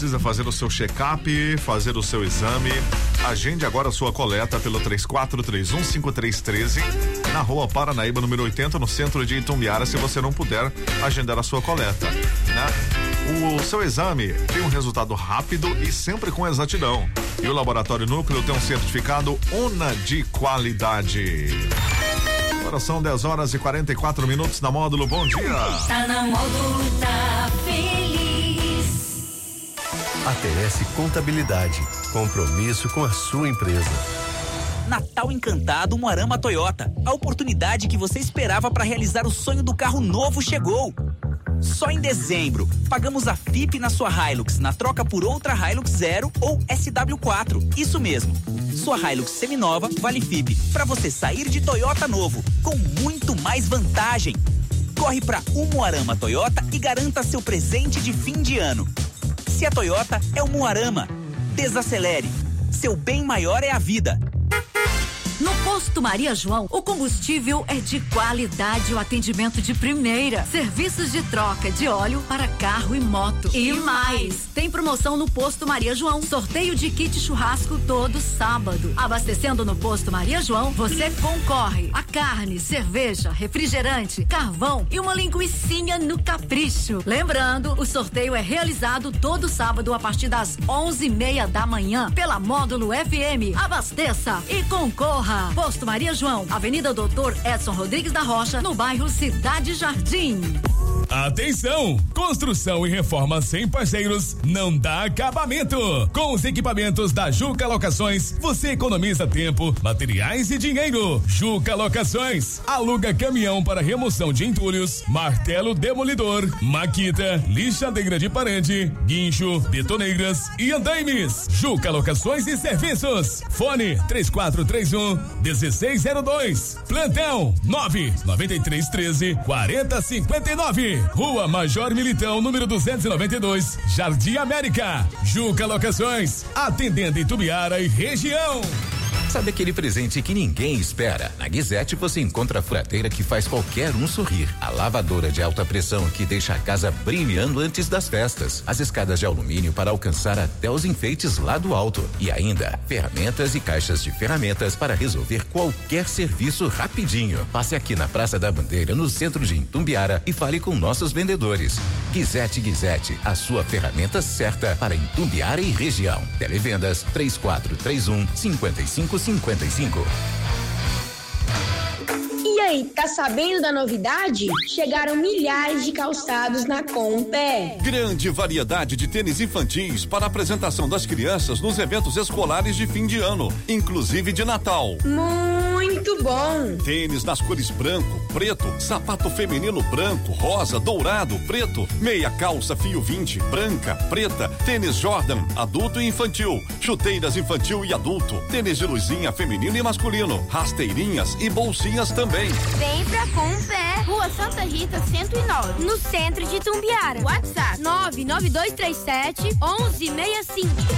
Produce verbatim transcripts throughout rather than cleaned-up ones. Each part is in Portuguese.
Precisa fazer o seu check-up, fazer o seu exame. Agende agora a sua coleta pelo três quatro três um cinco três um três na Rua Paranaíba, número oitenta, no centro de Itumbiara, se você não puder agendar a sua coleta, né? O seu exame tem um resultado rápido e sempre com exatidão. E o Laboratório Núcleo tem um certificado UNA de qualidade. Agora são dez horas e quarenta e quatro minutos na Módulo. Bom dia. Tá na Módulo, tá feliz. A T S Contabilidade. Compromisso com a sua empresa. Natal Encantado Umuarama Toyota. A oportunidade que você esperava para realizar o sonho do carro novo chegou. Só em dezembro, pagamos a F I P na sua Hilux na troca por outra Hilux Zero ou S W quatro. Isso mesmo. Sua Hilux seminova vale F I P para você sair de Toyota novo com muito mais vantagem. Corre para Umuarama Toyota e garanta seu presente de fim de ano. Se a Toyota é Umuarama, desacelere. Seu bem maior é a vida. No Posto Maria João, o combustível é de qualidade, o atendimento de primeira. Serviços de troca de óleo para carro e moto. E mais, tem promoção no Posto Maria João. Sorteio de kit churrasco todo sábado. Abastecendo no Posto Maria João, você concorre a carne, cerveja, refrigerante, carvão e uma linguicinha no capricho. Lembrando, o sorteio é realizado todo sábado a partir das onze e meia da manhã pela Módulo F M. Abasteça e concorra. Posto Maria João, Avenida Doutor Edson Rodrigues da Rocha, no bairro Cidade Jardim. Atenção! Construção e reforma sem parceiros não dá acabamento. Com os equipamentos da Juca Locações, você economiza tempo, materiais e dinheiro. Juca Locações, aluga caminhão para remoção de entulhos, martelo demolidor, maquita, lixadeira de parede, guincho, betoneiras e andaimes. Juca Locações e Serviços. Fone três quatro três um, um seis zero dois. Plantão nove nove três um três, quatro zero cinco nove. Rua Major Militão, número duzentos e noventa e dois, Jardim América. Juca Locações, atendendo Itumbiara e região. Sabe aquele presente que ninguém espera? Na Guizete você encontra a furadeira que faz qualquer um sorrir, a lavadora de alta pressão que deixa a casa brilhando antes das festas, as escadas de alumínio para alcançar até os enfeites lá do alto e ainda ferramentas e caixas de ferramentas para resolver qualquer serviço rapidinho. Passe aqui na Praça da Bandeira, no centro de Itumbiara e fale com nossos vendedores. Guizete Guizete, a sua ferramenta certa para Itumbiara e região. Televendas três quatro três um, cinco cinco cinquenta e cinco. E aí, tá sabendo da novidade? Chegaram milhares de calçados na Compé. Grande variedade de tênis infantis para apresentação das crianças nos eventos escolares de fim de ano, inclusive de Natal. Muito bom! Tênis nas cores branco, preto, sapato feminino branco, rosa, dourado, preto, meia calça fio vinte, branca, preta, tênis Jordan, adulto e infantil, chuteiras infantil e adulto, tênis de luzinha feminino e masculino, rasteirinhas e bolsinhas também. Vem pra Compé, Rua Santa Rita cento e nove, no centro de Itumbiara. WhatsApp nove nove dois três sete, um um seis cinco.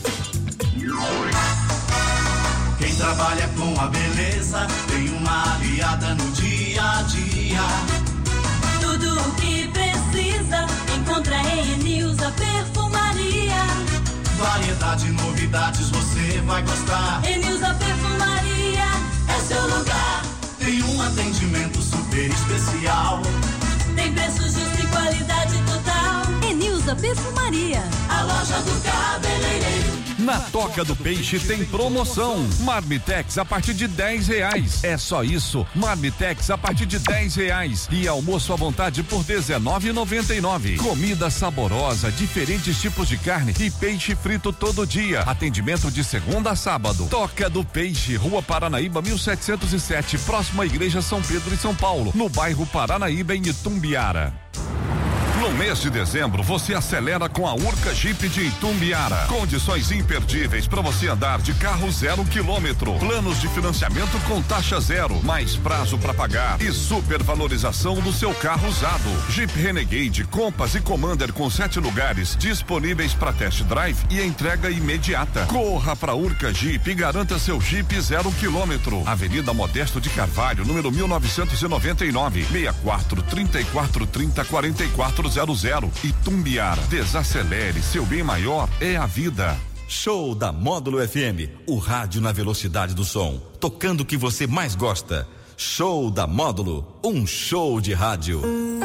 Quem trabalha com a beleza tem uma aliada no dia a dia. Tudo o que precisa encontra em Enilza Perfumaria. Variedade e novidades você vai gostar. Enilza Perfumaria é seu lugar. Tem um atendimento super especial. Tem preço justo e qualidade total. Enilza Perfumaria, a loja do cabeleireiro. Na Toca do Peixe tem promoção. Marmitex a partir de dez reais. É só isso. Marmitex a partir de dez reais. E almoço à vontade por dezenove e noventa e nove. Comida saborosa, diferentes tipos de carne e peixe frito todo dia. Atendimento de segunda a sábado. Toca do Peixe, Rua Paranaíba mil setecentos e sete, próximo à Igreja São Pedro em São Paulo, no bairro Paranaíba em Itumbiara. No mês de dezembro, você acelera com a Urca Jeep de Itumbiara. Condições imperdíveis para você andar de carro zero quilômetro. Planos de financiamento com taxa zero, mais prazo para pagar e supervalorização do seu carro usado. Jeep Renegade, Compass e Commander com sete lugares disponíveis para test drive e entrega imediata. Corra para Urca Jeep e garanta seu Jeep zero quilômetro. Avenida Modesto de Carvalho, número mil novecentos e noventa e nove, sessenta e quatro, trinta e quatro, trinta, quarenta e quatro zero zero zero. Itumbiara, desacelere, seu bem maior é a vida. Show da Módulo F M, o rádio na velocidade do som, tocando o que você mais gosta. Show da Módulo, um show de rádio.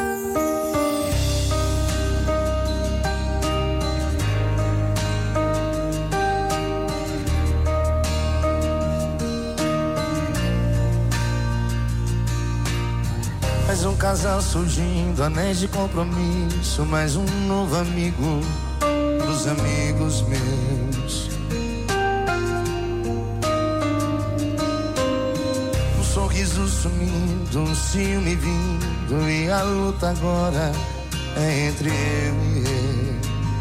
Mais um casal surgindo, anéis de compromisso, mais um novo amigo pros amigos meus. Um sorriso sumindo, um ciúme vindo, e a luta agora é entre eu e ele.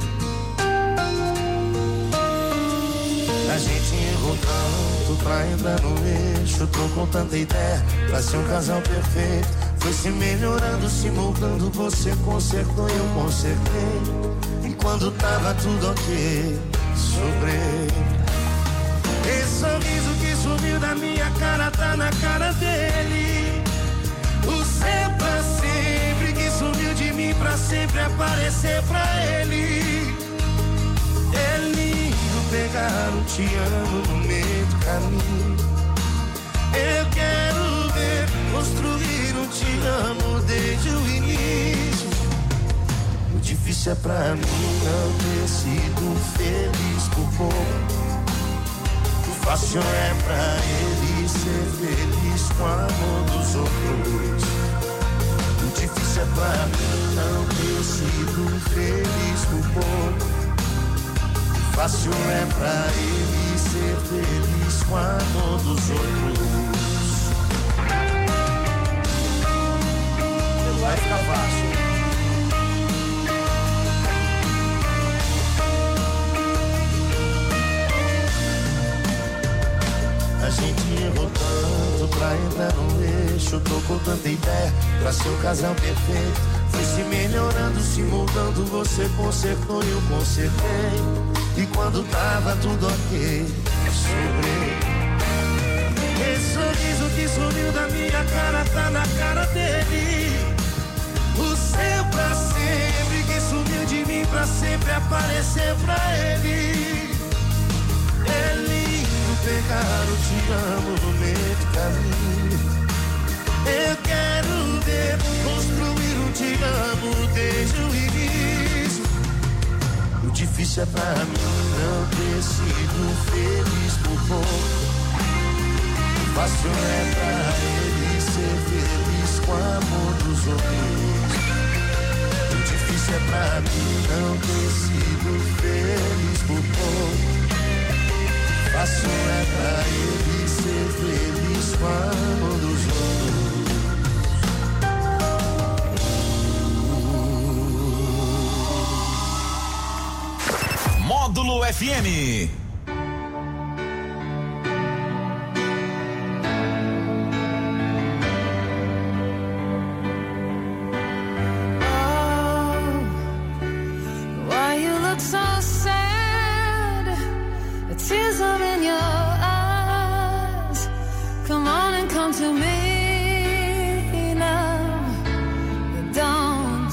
A gente errou tanto pra entrar no eixo, tô com tanta ideia pra ser um casal perfeito. Foi se melhorando, se moldando, você consertou, eu consertei. E quando tava tudo ok, sobrei. Esse sorriso que sumiu da minha cara tá na cara dele. O ser pra sempre que sumiu de mim pra sempre aparecer pra ele. É lindo pegar um te amo no meio do caminho. Eu quero ver construir um te amo desde o início. O difícil é pra mim não ter sido feliz por pouco. O fácil é pra ele ser feliz com o amor dos outros. O difícil é pra mim não ter sido feliz por pouco. O fácil é pra ele ser feliz com o amor dos outros. Vai ficar fácil. A gente errou tanto pra entrar no eixo, tô com tanta ideia pra ser um casal perfeito. Foi se melhorando, se moldando, você consertou e eu consertei. E quando tava tudo ok, sobrei. Esse sorriso que sumiu da minha cara tá na cara dele. O seu pra sempre que sumiu de mim pra sempre aparecer pra ele. É lindo pegar o te amo no meio do caminho. Eu quero ver construir um te amo desde o início. O difícil é pra mim não ter sido feliz por pouco. O fácil é pra ele ser feliz com o amor dos outros. O difícil é pra mim não ter sido feliz por pouco. Fácil é pra ele ser feliz com o amor dos outros. Módulo F M. Tears are in your eyes. Come on and come to me now. Don't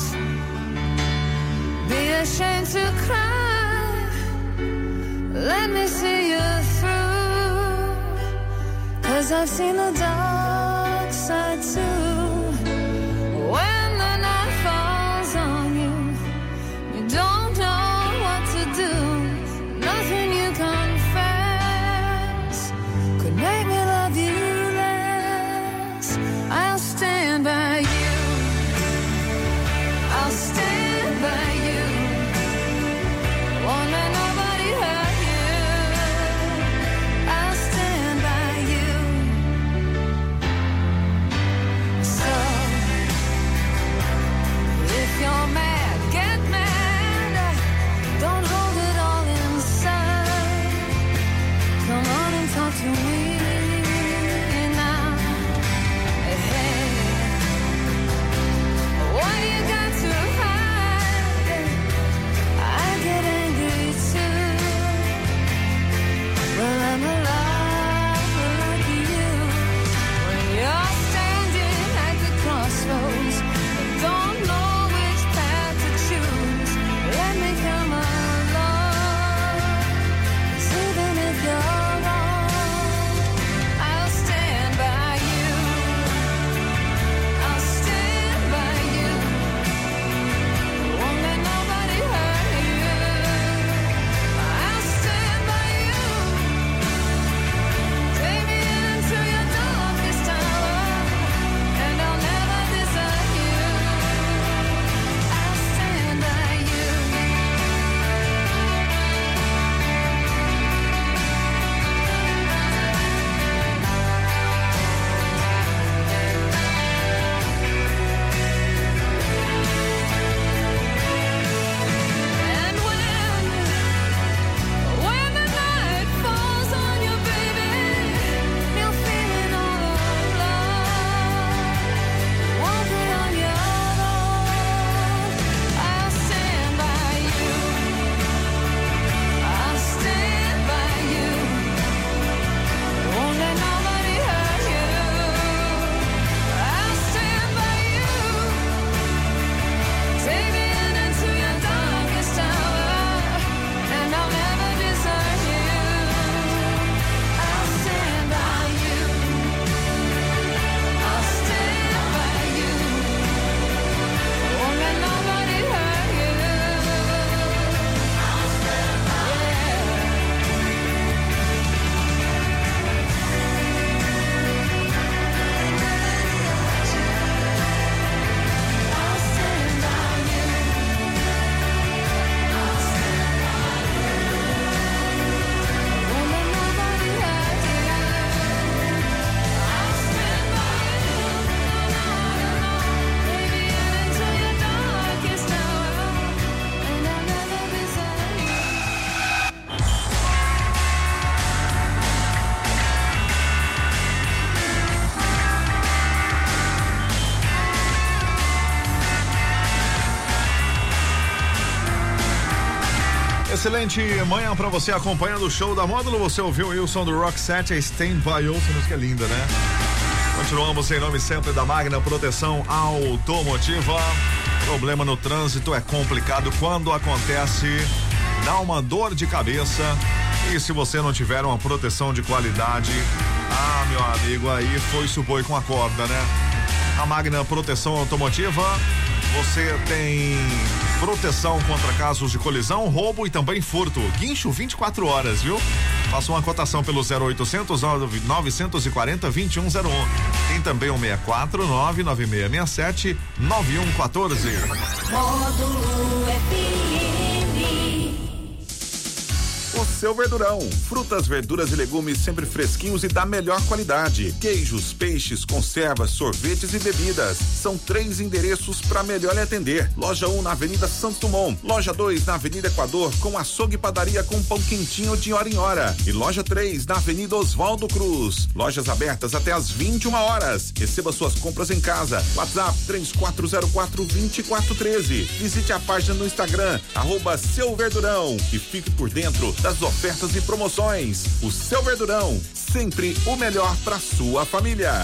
be ashamed to cry. Let me see you through. 'Cause I've seen the dark side too. When the night falls on you, you don't know what to do. Nothing you confess could make me love you less. I'll stand by you. I'll stand by you. Won't let nobody hurt you. I'll stand by you. Excelente manhã pra você acompanhando o show da Módulo. Você ouviu o Wilson do Rock sete, a Stand By You, essa música é linda, né? Continuamos em nome sempre da Magna Proteção Automotiva. Problema no trânsito é complicado quando acontece, dá uma dor de cabeça. E se você não tiver uma proteção de qualidade, ah, meu amigo, aí foi-se o boi com a corda, né? A Magna Proteção Automotiva, você tem proteção contra casos de colisão, roubo e também furto. Guincho vinte e quatro horas, viu? Faça uma cotação pelo zero oitocentos, novecentos e quarenta, vinte e um zero um. Tem também o seis quatro nove nove seis seis sete nove um um quatro. Módulo F M. O Seu Verdurão, frutas, verduras e legumes sempre fresquinhos e da melhor qualidade. Queijos, peixes, conservas, sorvetes e bebidas. São três endereços para melhor lhe atender. Loja um na Avenida Santos Dumont. Loja dois na Avenida Equador com açougue e padaria com pão quentinho de hora em hora. E loja três na Avenida Oswaldo Cruz. Lojas abertas até às vinte e uma horas. Receba suas compras em casa. WhatsApp três quatro zero quatro, dois quatro um três. Visite a página no Instagram, arroba Seu Verdurão, e fique por dentro das ofertas e promoções. O Seu Verdurão, sempre o melhor para sua família.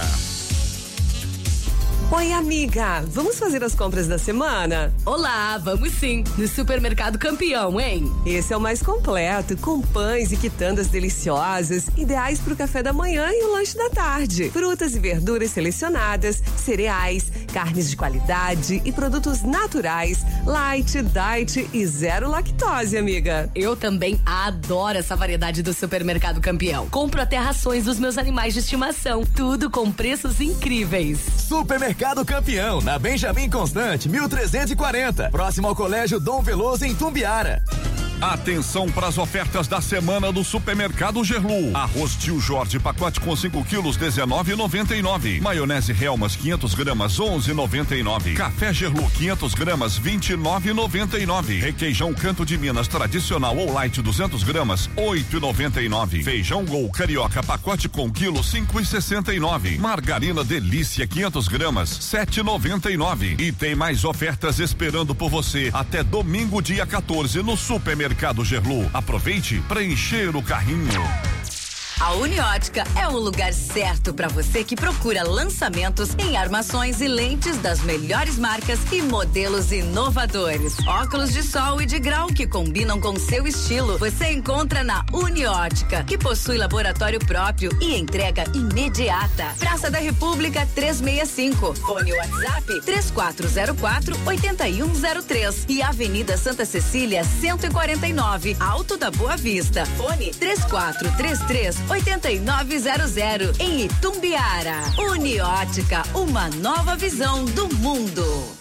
Oi, amiga, vamos fazer as compras da semana? Olá, vamos sim, no Supermercado Campeão, hein? Esse é o mais completo, com pães e quitandas deliciosas, ideais para o café da manhã e o lanche da tarde. Frutas e verduras selecionadas, cereais, carnes de qualidade e produtos naturais, light, diet e zero lactose, amiga. Eu também adoro essa variedade do Supermercado Campeão. Compro até rações dos meus animais de estimação, tudo com preços incríveis. Supermercado Mercado Campeão, na Benjamin Constante, mil trezentos e quarenta, próximo ao Colégio Dom Veloso, em Tumbiara. Atenção para as ofertas da semana do Supermercado Gerlu. Arroz Tio Jorge, pacote com cinco quilos, dezenove e noventa e nove. Maionese Helmas, quinhentas gramas, onze e noventa e nove. Café Gerlu, quinhentas gramas, vinte e nove e noventa e nove. Requeijão Canto de Minas tradicional ou light, duzentas gramas, oito e noventa e nove. Feijão Gol Carioca, pacote com quilo, cinco e sessenta e nove. Margarina Delícia, quinhentas gramas, sete e noventa e nove. E tem mais ofertas esperando por você até domingo, dia quatorze, no Supermercado Mercado Gerlu. Aproveite para encher o carrinho. A Uniótica é o lugar certo para você que procura lançamentos em armações e lentes das melhores marcas e modelos inovadores. Óculos de sol e de grau que combinam com seu estilo. Você encontra na Uniótica, que possui laboratório próprio e entrega imediata. Praça da República trezentos e sessenta e cinco. Fone WhatsApp três quatro zero quatro, oito um zero três e Avenida Santa Cecília cento e quarenta e nove, Alto da Boa Vista. Fone três quatro três três oito nove zero zero em Itumbiara. Uniótica, uma nova visão do mundo.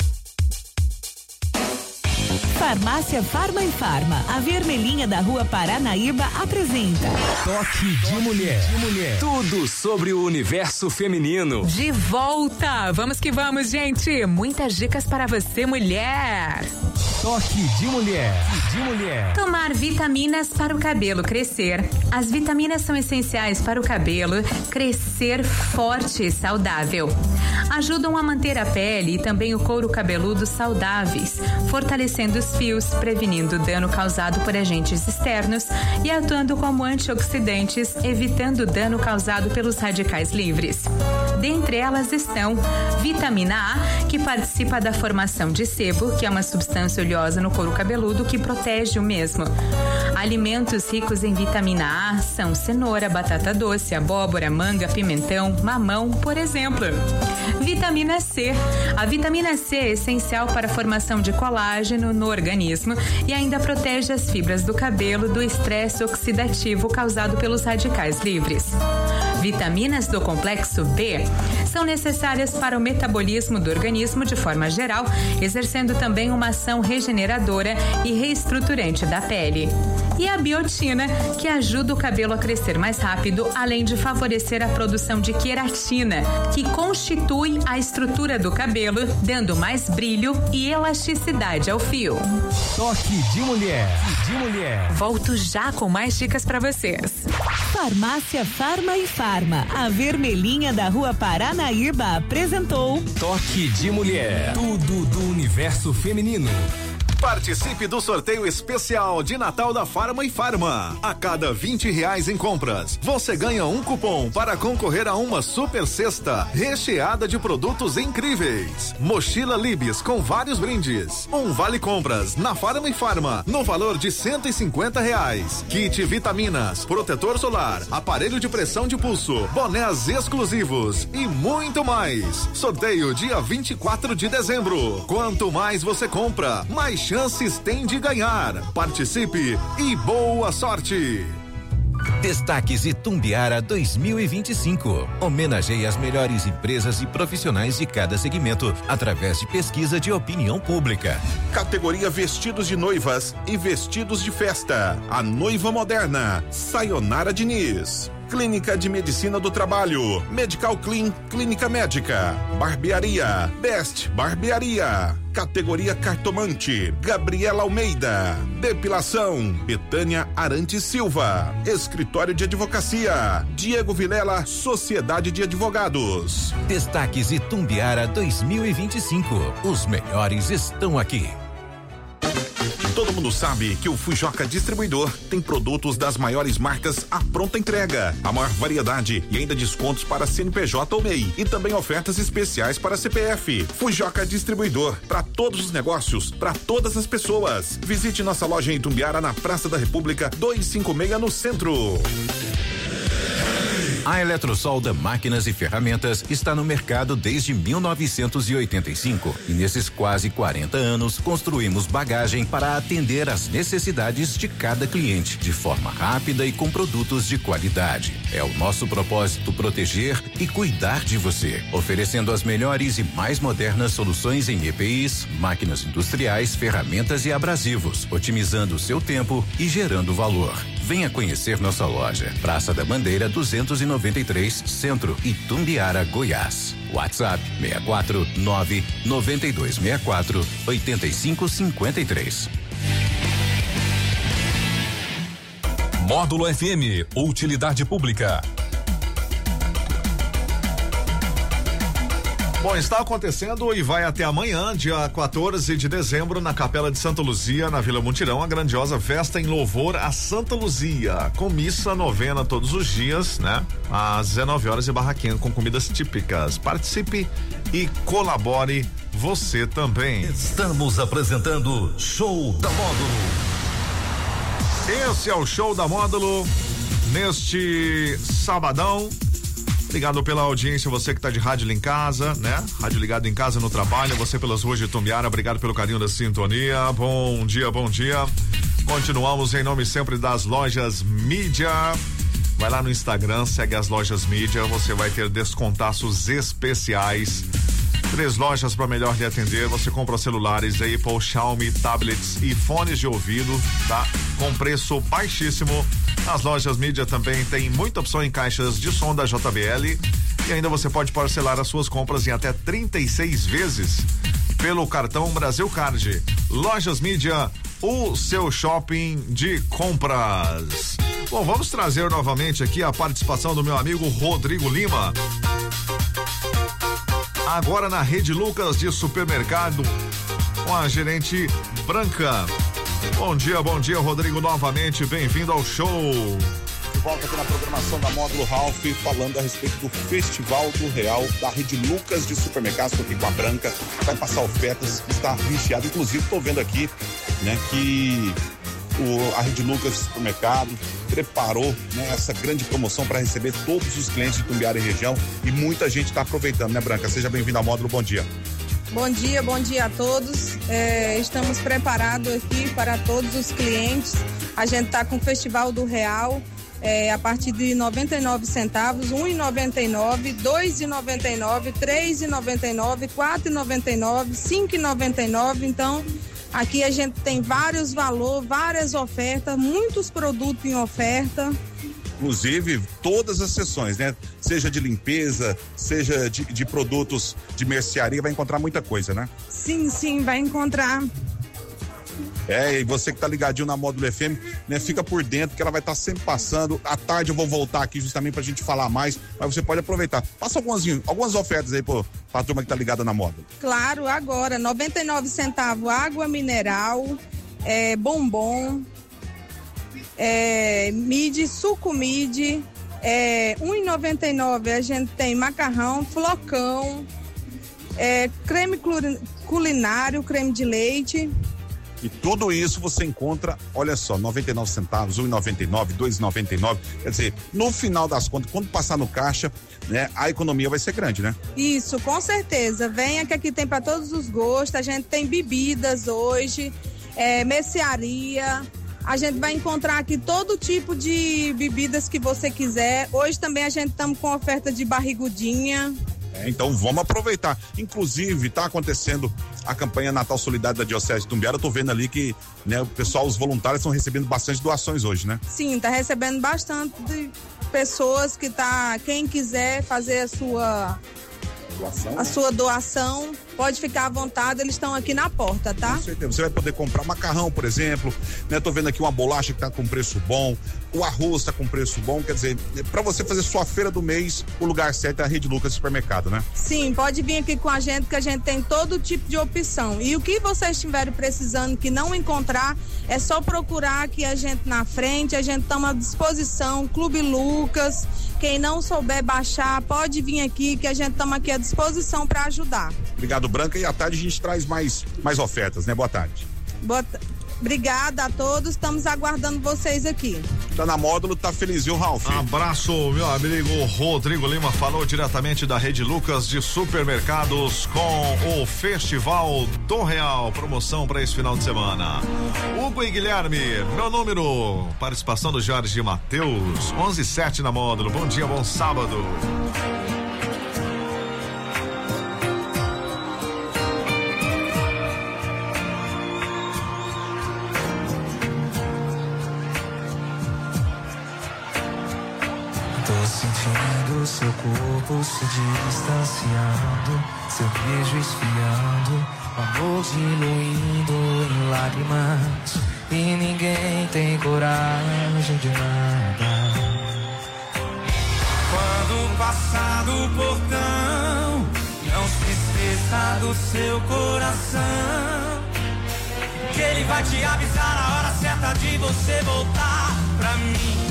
Farmácia Farma e Farma, a vermelhinha da Rua Paranaíba apresenta Toque de Mulher. de Mulher. Tudo sobre o universo feminino. De volta! Vamos que vamos, gente! Muitas dicas para você, mulher! Toque de Mulher. De Mulher. Tomar vitaminas para o cabelo crescer. As vitaminas são essenciais para o cabelo crescer forte e saudável. Ajudam a manter a pele e também o couro cabeludo saudáveis, fortalecendo os fios, prevenindo dano causado por agentes externos e atuando como antioxidantes, evitando dano causado pelos radicais livres. Dentre elas estão vitamina A, que participa da formação de sebo, que é uma substância oleosa no couro cabeludo que protege o mesmo. Alimentos ricos em vitamina A são cenoura, batata doce, abóbora, manga, pimentão, mamão, por exemplo. Vitamina C. A vitamina C é essencial para a formação de colágeno no organismo e ainda protege as fibras do cabelo do estresse oxidativo causado pelos radicais livres. Vitaminas do complexo B são necessárias para o metabolismo do organismo de forma geral, exercendo também uma ação regeneradora e reestruturante da pele. E a biotina, que ajuda o cabelo a crescer mais rápido, além de favorecer a produção de queratina, que constitui a estrutura do cabelo, dando mais brilho e elasticidade ao fio. Toque de Mulher. De Mulher. Volto já com mais dicas para vocês. Farmácia Farma e Farma, a vermelhinha da Rua Paranaíba apresentou Toque de Mulher. Tudo do universo feminino. Participe do sorteio especial de Natal da Farma e Farma. A cada vinte reais em compras, você ganha um cupom para concorrer a uma super cesta recheada de produtos incríveis. Mochila Libes com vários brindes. Um vale compras na Farma e Farma no valor de cento e cinquenta reais. Kit vitaminas, protetor solar, aparelho de pressão de pulso, bonés exclusivos e muito mais. Sorteio dia vinte e quatro de dezembro. Quanto mais você compra, mais chances tem de ganhar. Participe e boa sorte! Destaques Itumbiara dois mil e vinte e cinco. Homenageie as melhores empresas e profissionais de cada segmento através de pesquisa de opinião pública. Categoria vestidos de noivas e vestidos de festa. A noiva moderna, Sayonara Diniz. Clínica de Medicina do Trabalho, Medical Clean, Clínica Médica, Barbearia, Best Barbearia, categoria Cartomante, Gabriela Almeida, Depilação, Betânia Arantes Silva, Escritório de Advocacia, Diego Vilela, Sociedade de Advogados. Destaques Itumbiara dois mil e vinte e cinco, os melhores estão aqui. Todo mundo sabe que o Fujoca Distribuidor tem produtos das maiores marcas à pronta entrega, a maior variedade e ainda descontos para C N P J ou M E I e também ofertas especiais para C P F. Fujoca Distribuidor, para todos os negócios, para todas as pessoas. Visite nossa loja em Itumbiara na Praça da República duzentos e cinquenta e seis no centro. A Eletrosolda Máquinas e Ferramentas está no mercado desde mil novecentos e oitenta e cinco e nesses quase quarenta anos construímos bagagem para atender às necessidades de cada cliente de forma rápida e com produtos de qualidade. É o nosso propósito proteger e cuidar de você, oferecendo as melhores e mais modernas soluções em E P Is, máquinas industriais, ferramentas e abrasivos, otimizando o seu tempo e gerando valor. Venha conhecer nossa loja. Praça da Bandeira duzentos e noventa e três, Centro, Itumbiara, Goiás. WhatsApp seis quatro nove nove dois seis quatro oito cinco cinco três. Módulo F M, utilidade pública. Bom, está acontecendo e vai até amanhã, dia quatorze de dezembro, na Capela de Santa Luzia, na Vila Mutirão, a grandiosa festa em louvor a Santa Luzia, com missa novena todos os dias, né? Às dezenove horas e barraquinha com comidas típicas. Participe e colabore você também. Estamos apresentando Show da Módulo. Esse é o Show da Módulo neste sabadão. Obrigado pela audiência, você que está de rádio em casa, né? Rádio ligado em casa no trabalho, você pelas ruas de Itumbiara, obrigado pelo carinho da sintonia. Bom dia, bom dia. Continuamos em nome sempre das lojas Mídia. Vai lá no Instagram, segue as lojas Mídia, você vai ter descontaços especiais. Três lojas para melhor lhe atender. Você compra celulares Apple, Xiaomi, tablets e fones de ouvido, tá? Com preço baixíssimo. As lojas Mídia também tem muita opção em caixas de som da J B L e ainda você pode parcelar as suas compras em até trinta e seis vezes pelo cartão Brasil Card. Lojas Mídia, o seu shopping de compras. Bom, vamos trazer novamente aqui a participação do meu amigo Rodrigo Lima. Agora na Rede Lucas de Supermercado com a gerente Branca. Bom dia, bom dia, Rodrigo, novamente, bem-vindo ao show. De volta aqui na programação da Módulo Ralph, falando a respeito do Festival do Real da Rede Lucas de Supermercados, aqui com a Branca, vai passar ofertas, está recheado, inclusive estou vendo aqui, né, que o, a Rede Lucas de Supermercado preparou, né, essa grande promoção para receber todos os clientes de Itumbiara e região e muita gente está aproveitando, né, Branca? Seja bem-vindo ao Módulo, bom dia. Bom dia, bom dia a todos. É, estamos preparados aqui para todos os clientes. A gente está com o Festival do Real é, a partir de noventa e nove centavos, um real e noventa e nove centavos, dois reais e noventa e nove centavos, três reais e noventa e nove centavos, quatro reais e noventa e nove centavos, cinco reais e noventa e nove centavos. Então, aqui a gente tem vários valores, várias ofertas, muitos produtos em oferta. Inclusive, todas as seções, né? Seja de limpeza, seja de, de produtos de mercearia, vai encontrar muita coisa, né? Sim, sim, vai encontrar É, e você que tá ligadinho na Módulo F M, né, fica por dentro que ela vai estar tá sempre passando. À tarde eu vou voltar aqui justamente pra gente falar mais, mas você pode aproveitar. Passa algumas, algumas ofertas aí pro, pra turma que tá ligada na Módulo. Claro, agora, noventa e nove centavos água mineral, é, bombom, é, mid, suco mid, é, um real e noventa e nove centavos a gente tem macarrão, flocão, é, creme culinário, creme de leite. E tudo isso você encontra, olha só, noventa e nove centavos, um real e noventa e nove centavos, dois reais e noventa e nove centavos. Quer dizer, no final das contas, quando passar no caixa, né, a economia vai ser grande, né? Isso, com certeza. Venha que aqui tem para todos os gostos. A gente tem bebidas hoje, é, mercearia. A gente vai encontrar aqui todo tipo de bebidas que você quiser. Hoje também a gente estamos com oferta de barrigudinha. É, então vamos aproveitar. Inclusive, tá acontecendo a campanha Natal Solidário da Diocese de Itumbiara. Eu tô vendo ali que, né, o pessoal, os voluntários estão recebendo bastante doações hoje, né? Sim, tá recebendo bastante de pessoas que tá, quem quiser fazer a sua doação, a sua doação, pode ficar à vontade, eles estão aqui na porta, tá? Com certeza. Você vai poder comprar macarrão, por exemplo, né? Tô vendo aqui uma bolacha que tá com preço bom, o arroz tá com preço bom, quer dizer, para você fazer sua feira do mês, o lugar certo é a Rede Lucas Supermercado, né? Sim, pode vir aqui com a gente que a gente tem todo tipo de opção. E o que vocês estiverem precisando que não encontrar, é só procurar aqui a gente na frente, a gente toma à disposição, Clube Lucas. Quem não souber baixar, pode vir aqui que a gente estamos aqui à disposição para ajudar. Obrigado, Branca, e à tarde a gente traz mais, mais ofertas, né? Boa tarde. Boa t... Obrigada a todos, estamos aguardando vocês aqui. Tá na Módulo, tá feliz, viu, Ralf? Abraço, meu amigo Rodrigo Lima, falou diretamente da Rede Lucas de Supermercados com o Festival do Real, promoção para esse final de semana. Hugo e Guilherme, meu número, participação do Jorge Matheus, onze e sete na Módulo, bom dia, bom sábado. Seu corpo se distanciando, seu beijo esfriando, o amor diluindo em lágrimas, e ninguém tem coragem de nada. Quando passar do portão, não se esqueça do seu coração, que ele vai te avisar na hora certa de você voltar pra mim.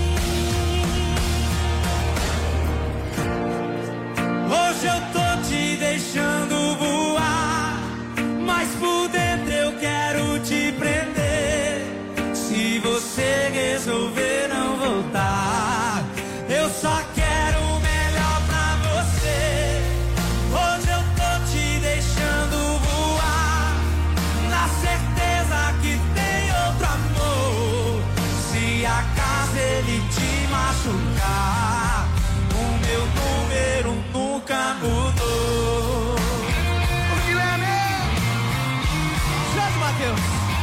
Hoje eu tô te deixando voar, mas por dentro eu quero te prender. Se você resolver não voltar, eu só quero o melhor pra você. Hoje eu tô te deixando voar, na certeza que tem outro amor. Se acaso ele te machucar, o meu número nunca mudou. O Guilherme! Jorge Matheus!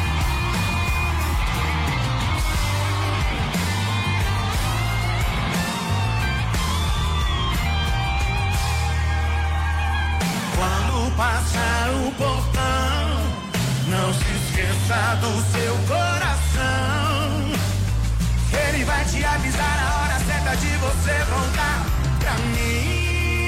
Quando passar o portão, não se esqueça do seu coração. Ele vai te avisar a hora certa de você voltar pra mim.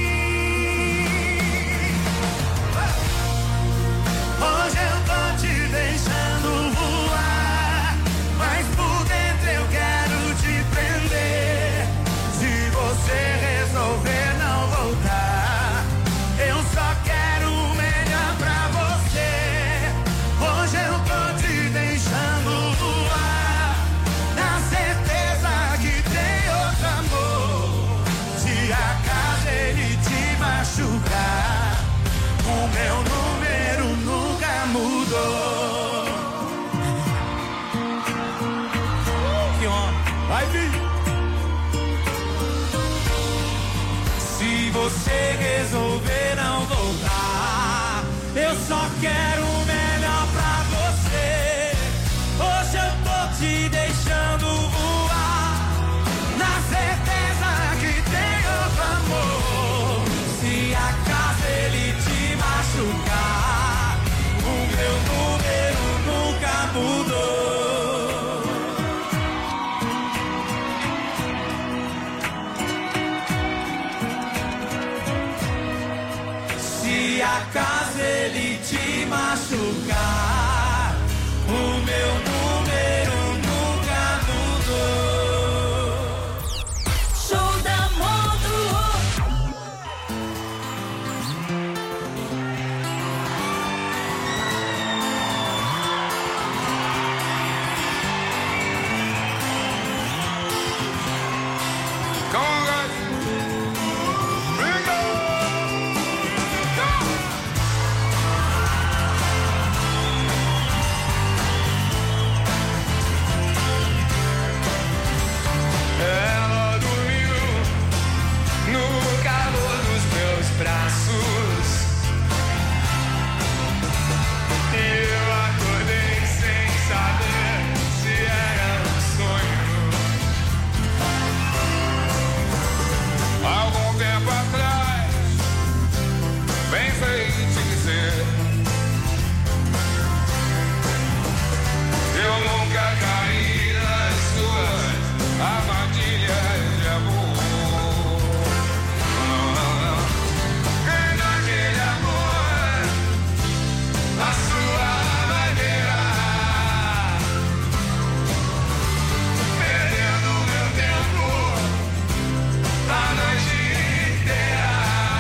Hoje eu tô te deixando voar, mas por dentro eu quero te prender. Se você resolver não voltar, eu só quero o melhor pra você. Hoje eu tô te deixando voar, na certeza que tem outro amor. Se acaso ele te machucar, o meu número nunca mudou. Que homem, vai vir. Se você resolver não voltar, eu só quero o melhor pra você. Hoje eu tô te deixando voar, na certeza que tem outro amor. Se acaso ele te machucar, o meu número nunca acaso ele te machucar, o meu número nunca mudou. Show da Módulo. Come on, guys. Bring it. Ela dormiu no calor dos meus braços e eu acordei sem saber se era um sonho. Algum tempo atrás pensei em te dizer, eu nunca caí nas suas armadilhas de amor. E naquele amor, a sua maneira, perdendo meu tempo a noite inteira.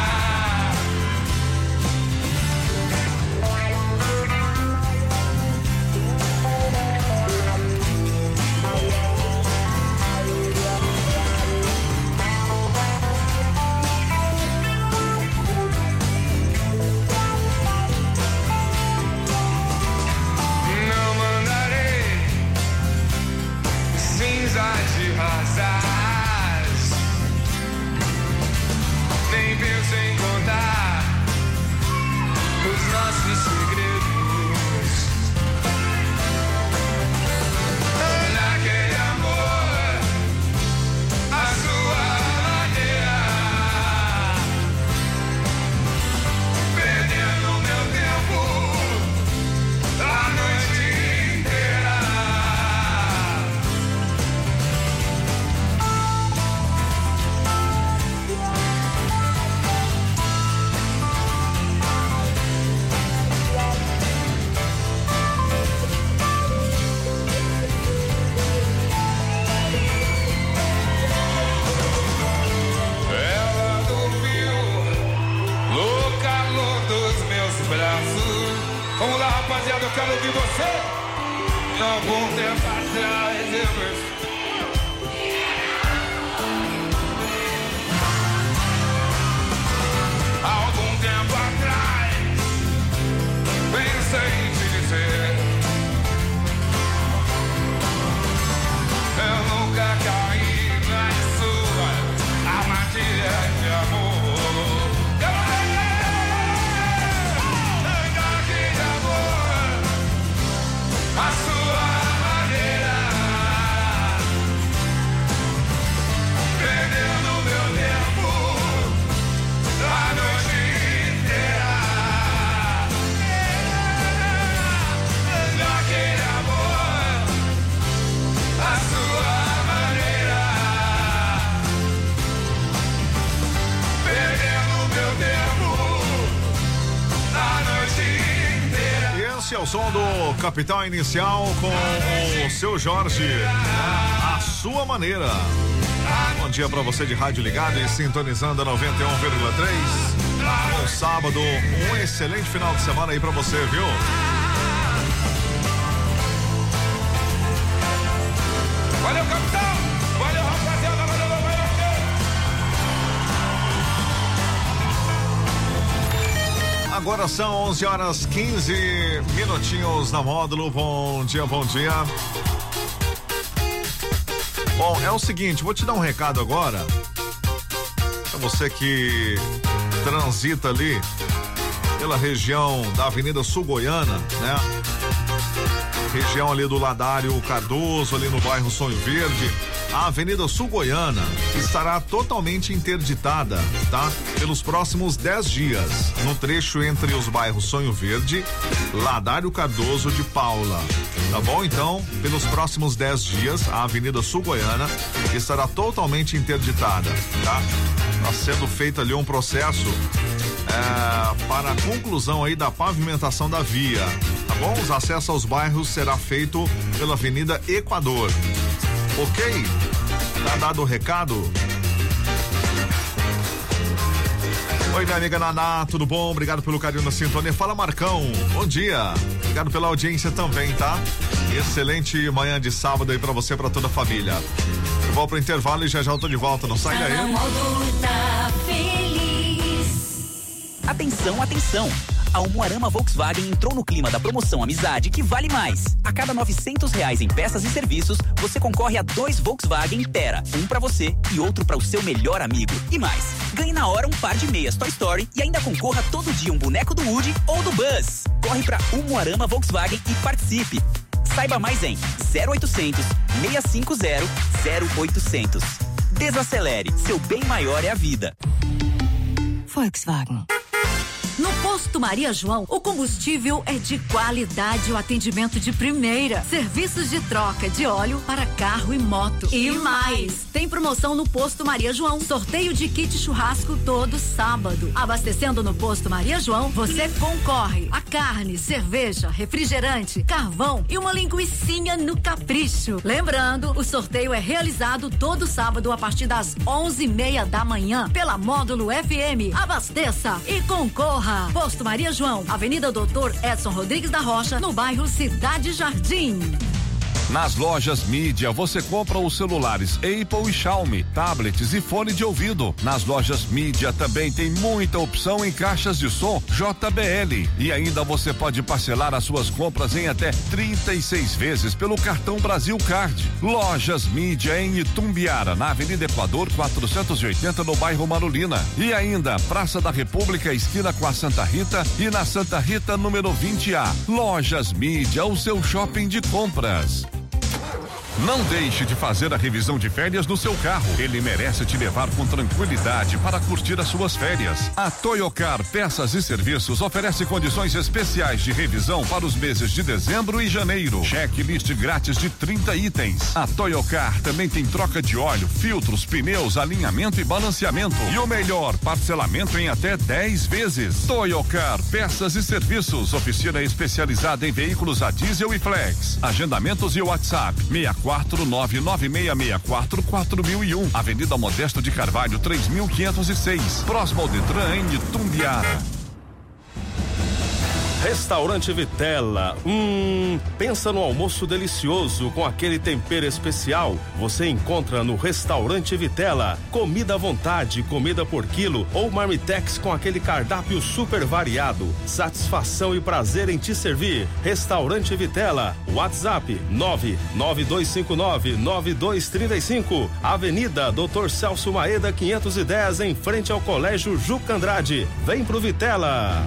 Não mandarei cinzas de rosas, nem penso em contar os nossos segredos. Naquele amor, a sua maneira, perdendo meu tempo a noite inteira. Ela dormiu no calor dos meus braços. Vamos lá, rapaziada, eu quero ouvir você. Algum tempo atrás eu Algum tempo atrás pensei em te dizer, eu nunca caí nas suas armadilhas de amor. Naquele amor, a sua maneira, perdendo meu tempo a noite inteira. Naquele amor, a sua maneira, perdendo meu tempo a noite inteira. Esse é o som do Capital Inicial com o seu Jorge, a sua maneira. Bom dia pra você de rádio ligado e sintonizando a noventa e um vírgula três. Bom sábado, um excelente final de semana aí pra você, viu? Valeu, capitão! Valeu, rapaziada! Valeu, valeu, valeu! Agora são onze horas quinze minutinhos na Módulo. Bom dia, bom dia. Bom, é o seguinte, vou te dar um recado agora. Pra você que transita ali pela região da Avenida Sul Goiana, né? Região ali do Ladário Cardoso, ali no bairro Sonho Verde. A Avenida Sul Goiana estará totalmente interditada, tá? Pelos próximos dez dias, no trecho entre os bairros Sonho Verde, Ladário Cardoso de Paula. Tá bom? Então, pelos próximos dez dias, a Avenida Sul Goiana estará totalmente interditada, tá? Está sendo feito ali um processo é, para a conclusão aí da pavimentação da via, tá bom? Os acessos aos bairros será feito pela Avenida Equador. Ok? Tá dado o recado? Oi, minha amiga Naná, tudo bom? Obrigado pelo carinho na sintonia. Fala, Marcão, bom dia. Obrigado pela audiência também, tá? Excelente manhã de sábado aí pra você e pra toda a família. Eu vou pro intervalo e já já eu tô de volta, não sai daí. Tá feliz. Atenção, atenção! A Umuarama Volkswagen entrou no clima da promoção Amizade que vale mais. A cada novecentos reais em peças e serviços, você concorre a dois Volkswagen Pera, um pra você e outro para o seu melhor amigo. E mais, ganhe na hora um par de meias Toy Story e ainda concorra todo dia um boneco do Woody ou do Buzz. Corre pra Umuarama Volkswagen e participe. Saiba mais em zero oitocentos, seiscentos e cinquenta, zero oitocentos. Desacelere, seu bem maior é a vida. Volkswagen. No Posto Maria João, o combustível é de qualidade e o atendimento de primeira. Serviços de troca de óleo para carro e moto. E mais, tem promoção no Posto Maria João. Sorteio de kit churrasco todo sábado. Abastecendo no Posto Maria João, você concorre a carne, cerveja, refrigerante, carvão e uma linguicinha no capricho. Lembrando, o sorteio é realizado todo sábado a partir das onze e meia da manhã pela Módulo F M. Abasteça e concorra. Posto Maria João, Avenida Doutor Edson Rodrigues da Rocha, no bairro Cidade Jardim. Nas lojas Mídia, você compra os celulares Apple e Xiaomi, tablets e fone de ouvido. Nas lojas Mídia também tem muita opção em caixas de som J B L. E ainda você pode parcelar as suas compras em até trinta e seis vezes pelo cartão Brasil Card. Lojas Mídia em Itumbiara, na Avenida Equador quatrocentos e oitenta, no bairro Marulina. E ainda Praça da República, esquina com a Santa Rita e na Santa Rita número vinte A. Lojas Mídia, o seu shopping de compras. Não deixe de fazer a revisão de férias do seu carro. Ele merece te levar com tranquilidade para curtir as suas férias. A Toyocar Peças e Serviços oferece condições especiais de revisão para os meses de dezembro e janeiro. Checklist grátis de trinta itens. A Toyocar também tem troca de óleo, filtros, pneus, alinhamento e balanceamento. E o melhor, parcelamento em até dez vezes. Toyocar Peças e Serviços, oficina especializada em veículos a diesel e flex. Agendamentos e WhatsApp seis quatro nove nove seis seis quatro quatro mil e um, Avenida Modesto de Carvalho três mil quinhentos e seis, próximo ao Detran em Itumbiara. Restaurante Vitela, hum, pensa no almoço delicioso com aquele tempero especial? Você encontra no Restaurante Vitela. Comida à vontade, comida por quilo ou marmitex com aquele cardápio super variado. Satisfação e prazer em te servir. Restaurante Vitela, WhatsApp nove nove dois cinco nove nove dois três cinco, Avenida Doutor Celso Maeda quinhentos e dez, em frente ao Colégio Juca Andrade. Vem pro Vitela.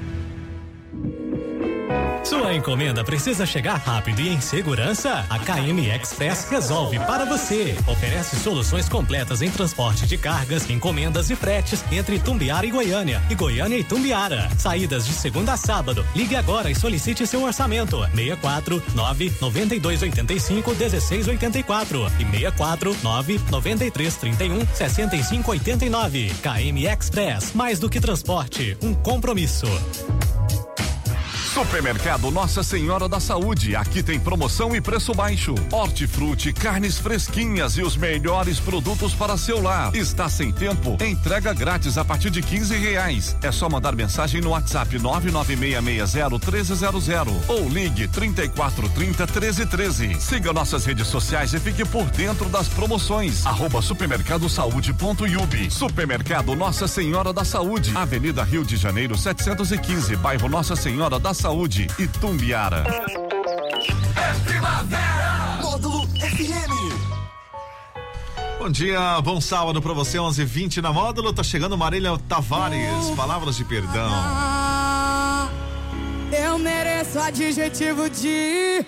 Sua encomenda precisa chegar rápido e em segurança? A K M Express resolve para você. Oferece soluções completas em transporte de cargas, encomendas e fretes entre Itumbiara e Goiânia e Goiânia e Itumbiara. Saídas de segunda a sábado. Ligue agora e solicite seu orçamento. seis quatro nove nove dois oito cinco um seis oito quatro e seis quatro nove nove três três um seis cinco oito nove. K M Express, mais do que transporte, um compromisso. Supermercado Nossa Senhora da Saúde, aqui tem promoção e preço baixo. Hortifruti, carnes fresquinhas e os melhores produtos para seu lar. Está sem tempo? Entrega grátis a partir de quinze reais. É só mandar mensagem no WhatsApp nove nove seis seis zero um três zero zero ou ligue trinta e quatro trinta treze treze. Siga nossas redes sociais e fique por dentro das promoções. Arroba supermercado saúde ponto iub. Supermercado Nossa Senhora da Saúde, Avenida Rio de Janeiro setecentos e quinze, bairro Nossa Senhora da Saúde, Itumbiara. É primavera! Módulo F M. Bom dia, bom sábado pra você, onze e vinte na Módulo. Tá chegando Marília Tavares, palavras de perdão. Ah, eu mereço adjetivo de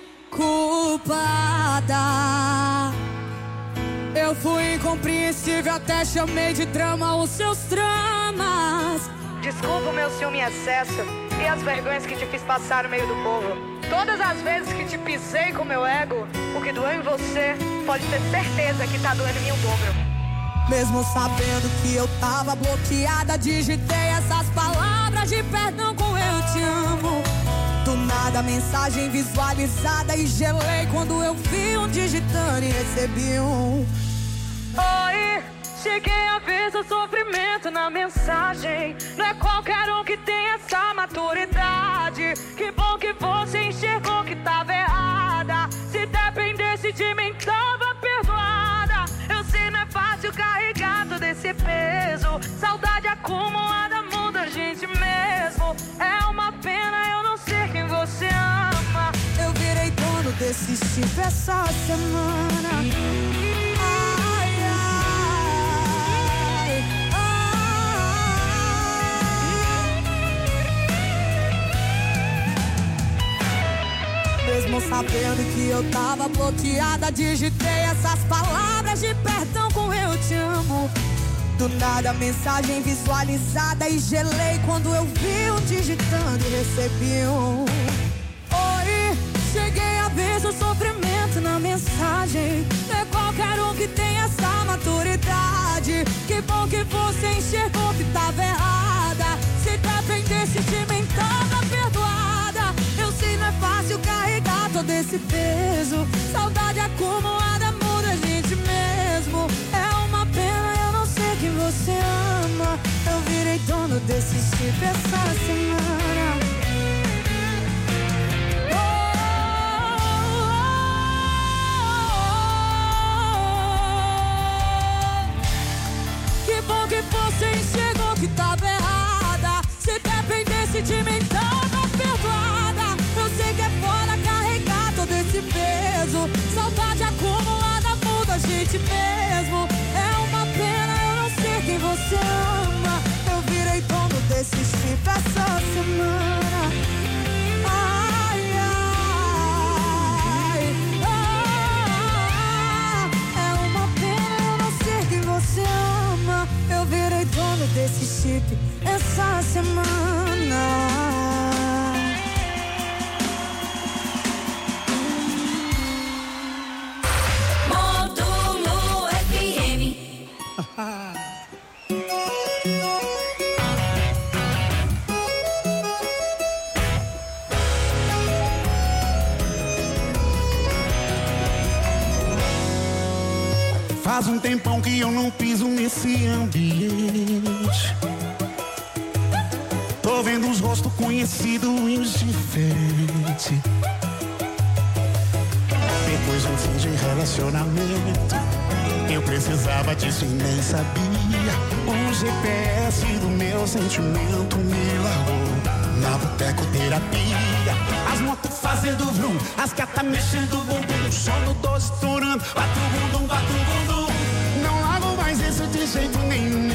culpada. Eu fui incompreensível, até chamei de drama os seus dramas. Desculpa o meu ciúme em excesso e as vergonhas que te fiz passar no meio do povo. Todas as vezes que te pisei com meu ego, o que doeu em você, pode ter certeza que tá doendo em mim o dobro. Mesmo sabendo que eu tava bloqueada, digitei essas palavras de perdão com eu te amo. Do nada, mensagem visualizada e gelei quando eu vi um digitando e recebi um oi. Cheguei a ver seu sofrimento na mensagem. Não é qualquer um que tem essa maturidade. Que bom que você enxergou que tava errada. Se dependesse de mim, tava perdoada. Eu sei, não é fácil carregar todo esse peso. Saudade acumulada muda a gente mesmo. É uma pena eu não ser quem você ama. Eu virei dono desse chip essa semana. Mesmo sabendo que eu tava bloqueada, digitei essas palavras de perdão com eu te amo. Do nada, mensagem visualizada e gelei quando eu vi um digitando e recebi um oi. Cheguei a ver seu sofrimento na mensagem. Não é qualquer um que tem essa maturidade. Que bom que você enxergou que tava errada. Se dependesse de mim, tava perdoada. Eu sei, não é fácil carregar todo esse peso. Saudade acumulada muda a gente mesmo. É uma pena eu não sei quem você ama. Eu virei dono desse chip essa semana. Que bom que você enxergou que tava errada. Se dependesse de mim, tava perdoada. Eu sei que é foda carregar todo esse peso. Saudade acumulada muda a gente mesmo. É uma pena eu não sei quem você ama. Eu virei dono desse chip essa semana. Ai, ai, ah, é uma pena eu não ser quem você ama. Eu virei dono desse chip essa semana. Faz um tempão que eu não piso nesse ambiente. Tô vendo os rostos conhecidos e os diferentes. Depois de um fim de relacionamento, eu precisava disso e nem sabia. O G P S do meu sentimento me largou na botecoterapia. As motos fazendo vrum, as gatas mexendo o bumbum, o som no doze estourando, bate o bundum, bate o bundum. Não largo mais isso de jeito nenhum.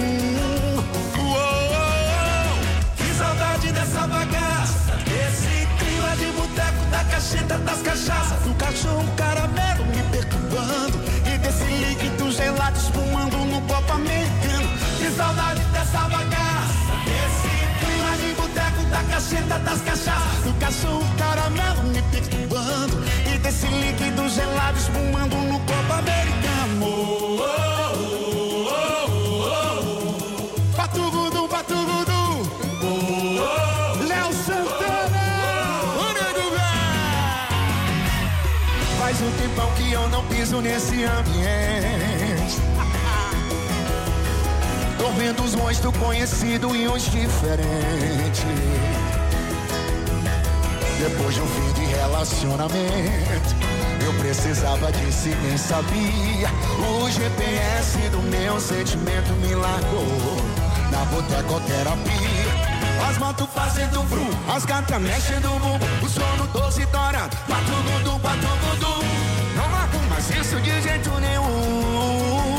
Uou, que saudade dessa bagaça, desse clima de boteco, da cacheta, das cachaças, do cachorro caramelo me perturbando e desse líquido gelado espumando no copo americano. Que saudade dessa bagaça, desse clima de boteco, da cacheta, das cachaças, do cachorro caramelo me perturbando e desse líquido gelado espumando no copo americano. Oh, oh, oh, oh, oh. Batugudu, batugudu. Oh, oh, Léo Santana, o nego velho. Faz um tempão que eu não piso nesse ambiente. Tô vendo os rostos conhecidos e os diferentes. Depois de um fim de relacionamento, eu precisava disso e nem sabia. O G P S do meu sentimento me largou na botecoterapia. As motos fazendo vrum, as gatas mexendo o bumbum, o sono doce torando, batugudu, batugudu. Não largo mais isso de jeito nenhum.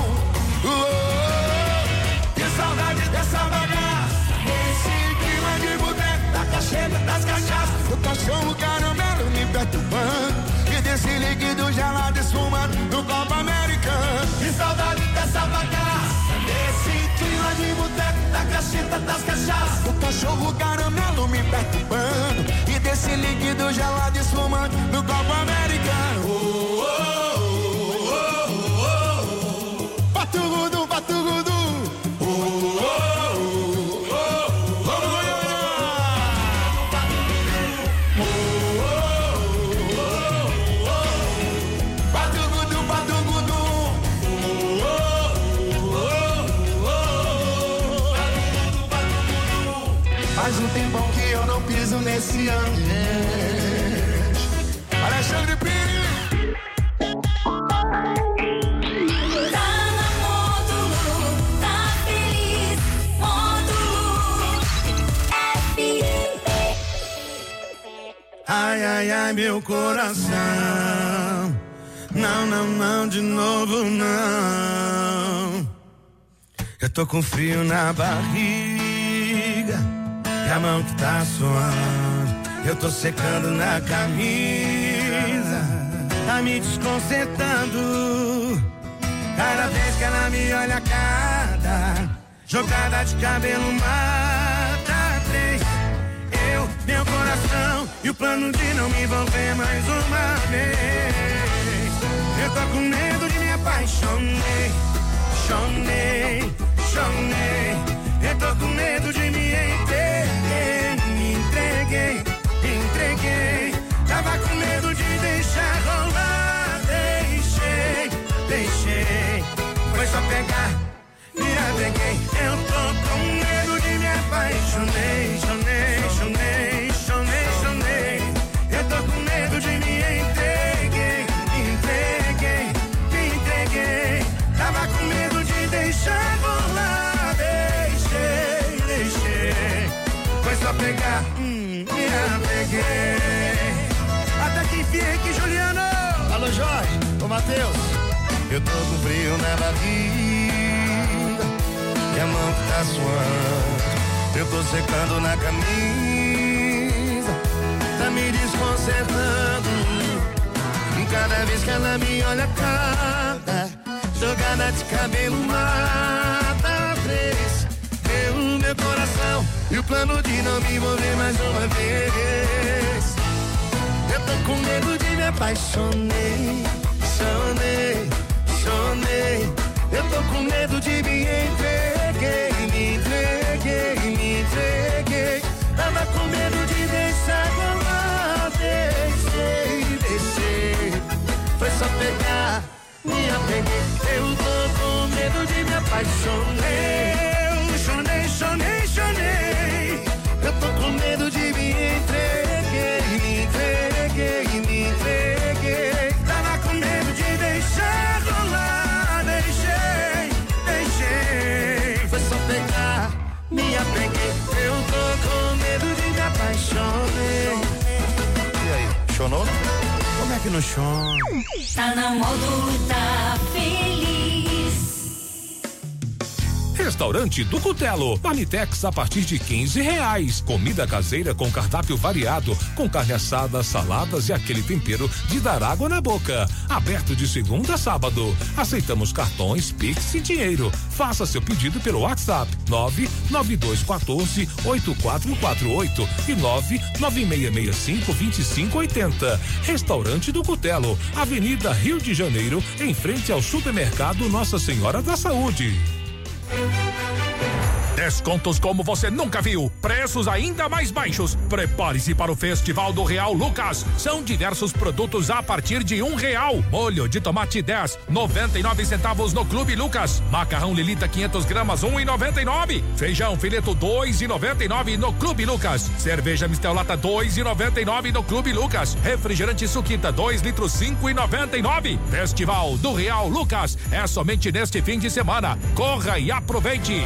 Oh, que saudade dessa bagaça, esse clima de boteco, da cacheta, das cachaças, do cachorro caramelo me perturbando e desse líquido gelado esfumando no copo americano. Que saudade dessa bagaça, desse clima de boteco, da cacheta, das cachaças, do cachorro caramelo me perturbando e desse líquido gelado esfumando no copo americano. Oh, oh, oh, oh, oh, oh. Batugudu, um tempão que eu não piso nesse ambiente. Alexandre Pires. Tá na Módulo, tá feliz. Módulo F M. Ai, ai, ai, meu coração. Não, não, não, de novo não. Eu tô com frio na barriga e a mão que tá suando. Eu tô secando na camisa, tá me desconcertando. Cada vez que ela me olha, cada jogada de cabelo mata três. Eu, meu coração e o plano de não me envolver mais uma vez. Eu tô com medo de me apaixonei, chonei, chonei. Eu tô com medo de me entreguei, me entreguei, me entreguei. Tava com medo de deixar rolar, deixei, deixei. Foi só pegar, me apeguei. Eu tô com medo de me apaixonei, chonei, chonei, chonei, chonei. Eu tô com medo de me entreguei, me entreguei, me entreguei. Tava com medo de deixar rolar, deixei, deixei. Foi só pegar, hum, me apeguei. Até que enfiei aqui, Juliano. Alô, Jorge, ô Matheus. Eu tô com frio na barriga e a mão que tá suando. Eu tô secando na camisa, tá me desconcertando. Cada vez que ela me olha, cada jogada de cabelo mata três. Eu, meu coração e o plano de não me envolver mais uma vez. Eu tô com medo de me apaixonei, chonei, chonei. Eu tô com medo de me entreguei, me entreguei, me entreguei. Tava com medo de deixar rolar, deixei, deixei. Foi só pegar, me apeguei. Eu tô com medo de me apaixonar. Eu chonei, chonei, chonei. Eu tô com medo de me entreguei, me entreguei, me entreguei. Tava com medo de deixar rolar, deixei, deixei. Foi só pegar, me apeguei. Eu tô com medo de me apaixonar. E aí, chonou? Como é que não chora? Tá na Módulo, tá feliz. Restaurante do Cutelo. Marmitex a partir de quinze reais. Comida caseira com cardápio variado, com carne assada, saladas e aquele tempero de dar água na boca. Aberto de segunda a sábado. Aceitamos cartões, Pix e dinheiro. Faça seu pedido pelo WhatsApp nove nove dois um quatro oito quatro quatro oito e nove nove seis seis cinco dois cinco oito zero. Restaurante do Cutelo, Avenida Rio de Janeiro, em frente ao supermercado Nossa Senhora da Saúde. Descontos como você nunca viu, preços ainda mais baixos. Prepare-se para o Festival do Real Lucas. São diversos produtos a partir de um real. Molho de tomate dez, noventa e nove centavos no Clube Lucas. Macarrão Lelita quinhentas gramas, um e noventa e nove. Feijão fileto dois e noventa e nove no Clube Lucas. Cerveja Mistel Lata dois e noventa e nove no Clube Lucas. Refrigerante Suquita dois litros cinco e noventa e nove. Festival do Real Lucas é somente neste fim de semana. Corra e aproveite.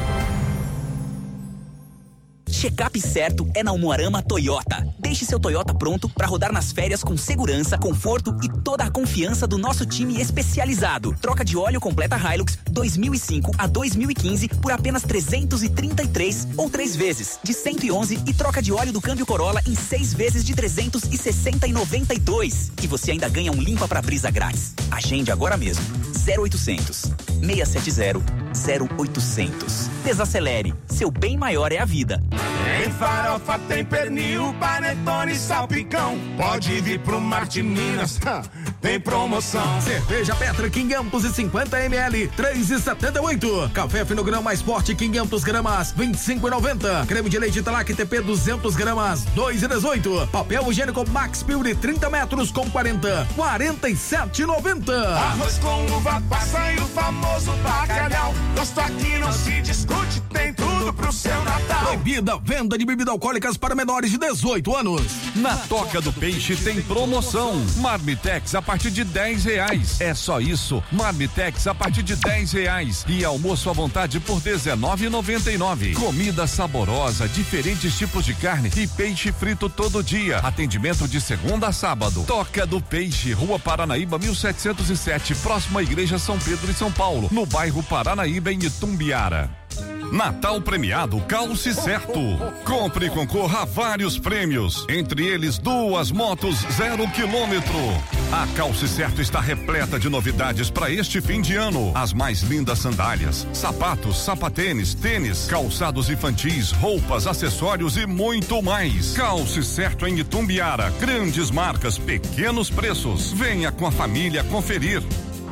Check-up certo é na Umuarama Toyota. Deixe seu Toyota pronto para rodar nas férias com segurança, conforto e toda a confiança do nosso time especializado. Troca de óleo completa Hilux dois mil e cinco a dois mil e quinze por apenas trezentos e trinta e três ou três vezes de cento e onze e troca de óleo do câmbio Corolla em seis vezes de trezentos e sessenta e noventa e dois. E você ainda ganha um limpa para brisa grátis. Agende agora mesmo. zero oitocentos, seis sete zero, zero oitocentos. Desacelere. Seu bem maior é a vida. Tem farofa, tem pernil, panetone, salpicão. Pode vir pro Marte Minas, tem promoção. Cerveja Petra quinhentos e cinquenta mililitros, três e setenta e oito. Café Fino Grão mais forte quinhentas gramas, vinte e cinco e noventa. Creme de leite Talac T P duzentas gramas, dois e dezoito. Papel higiênico Max Pure trinta metros com quarenta, quarenta e sete e noventa. Arroz com uva passa e o famoso bacalhau. Gosto aqui não se discute, tem tudo pro seu Natal. Bebida, venda de bebidas alcoólicas para menores de dezoito anos. Na Toca do Peixe tem promoção. Marmitex a partir de dez reais. É só isso. Marmitex a partir de dez reais. E almoço à vontade por dezenove e noventa e nove. Comida saborosa, diferentes tipos de carne e peixe frito todo dia. Atendimento de segunda a sábado. Toca do Peixe, Rua Paranaíba mil setecentos e sete, próxima à Igreja São Pedro em São Paulo, no bairro Paranaíba, em Itumbiara. Natal premiado Calce Certo. Compre e concorra a vários prêmios, entre eles duas motos zero quilômetro. A Calce Certo está repleta de novidades para este fim de ano. As mais lindas sandálias, sapatos, sapatênis, tênis, calçados infantis, roupas, acessórios e muito mais. Calce Certo em Itumbiara. Grandes marcas, pequenos preços. Venha com a família conferir.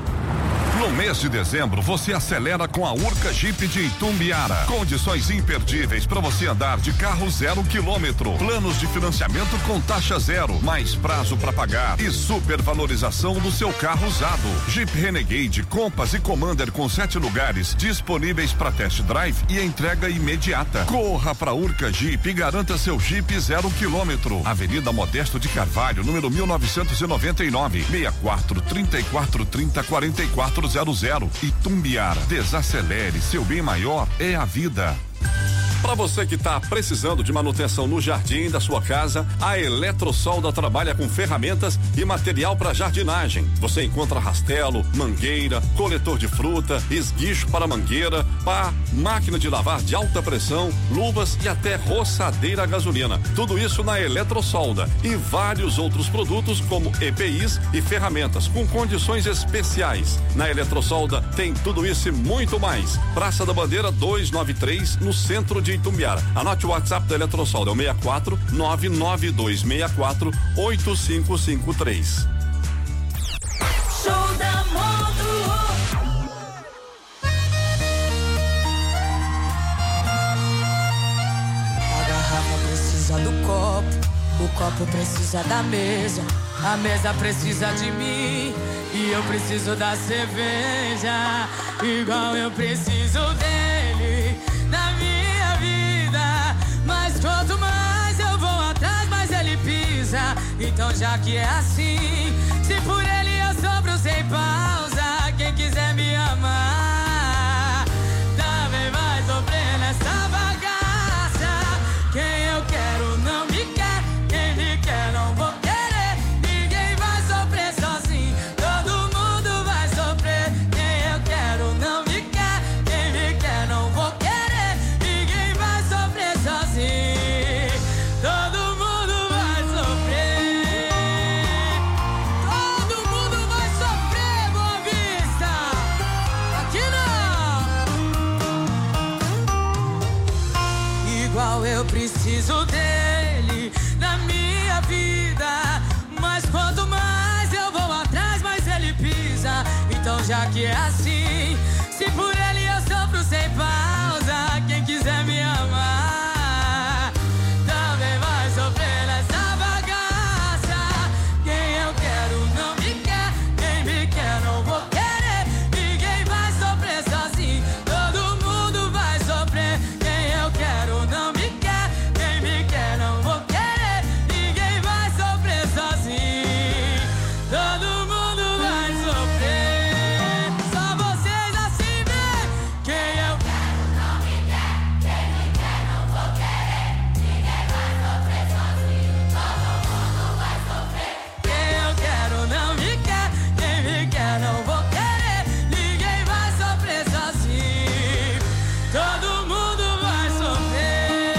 No mês de dezembro, você acelera com a Urca Jeep de Itumbiara. Condições imperdíveis para você andar de carro zero quilômetro. Planos de financiamento com taxa zero, mais prazo para pagar e supervalorização do seu carro usado. Jeep Renegade, Compass e Commander com sete lugares disponíveis para test drive e entrega imediata. Corra para Urca Jeep e garanta seu Jeep zero quilômetro. Avenida Modesto de Carvalho, número mil novecentos e noventa e nove, sessenta e quatro, trinta e quatro, trinta, quarenta e quatro zero zero. Itumbiara. Desacelere, seu bem maior é a vida. Para você que está precisando de manutenção no jardim da sua casa, a Eletrosolda trabalha com ferramentas e material para jardinagem. Você encontra rastelo, mangueira, coletor de fruta, esguicho para mangueira, pá, máquina de lavar de alta pressão, luvas e até roçadeira a gasolina. Tudo isso na Eletrosolda e vários outros produtos como E P Is e ferramentas com condições especiais. Na Eletrosolda tem tudo isso e muito mais. Praça da Bandeira duzentos e noventa e três, no centro de Itumbiara. Anote o WhatsApp da Eletrosolda, é o seis quatro nove nove dois seis quatro oito cinco cinco três. Show da Moto. A garrafa precisa do copo, o copo precisa da mesa, a mesa precisa de mim e eu preciso da cerveja, igual eu preciso dele na minha vida. Mas quanto mais eu vou atrás, mais ele pisa. Então já que é assim, se por ele eu sofro sem pausa, quem quiser me amar também vai sofrer nessa bagaça. Quem eu quero não me quer, quem me quer não vou querer. Ninguém vai sofrer sozinho, todo mundo vai sofrer. Quem eu quero não me quer, quem me quer não vou querer. Ninguém vai sofrer sozinho, todo mundo vai sofrer. Todo mundo vai sofrer, Boa Vista. Aqui não. Igual eu preciso dele na minha vida, mas quanto mais eu vou atrás, mais ele pisa. Então já que é assim, se por ele eu sofro sem pausa, quem quiser me amar também vai sofrer nessa bagaça. Quem eu quero não me quer, quem me quer não vou querer. Ninguém vai sofrer sozinho, todo mundo vai sofrer. Quem eu quero não me quer, quem me quer não vou querer. Ninguém vai sofrer sozinho, todo mundo vai sofrer. Só vocês assim vê. Quem eu quero não me quer, quem me quer não vou querer. Ninguém vai sofrer sozinho, todo mundo vai sofrer. Quem eu quero não me quer, quem me quer não vou querer. Ninguém vai sofrer sozinho, todo mundo vai sofrer.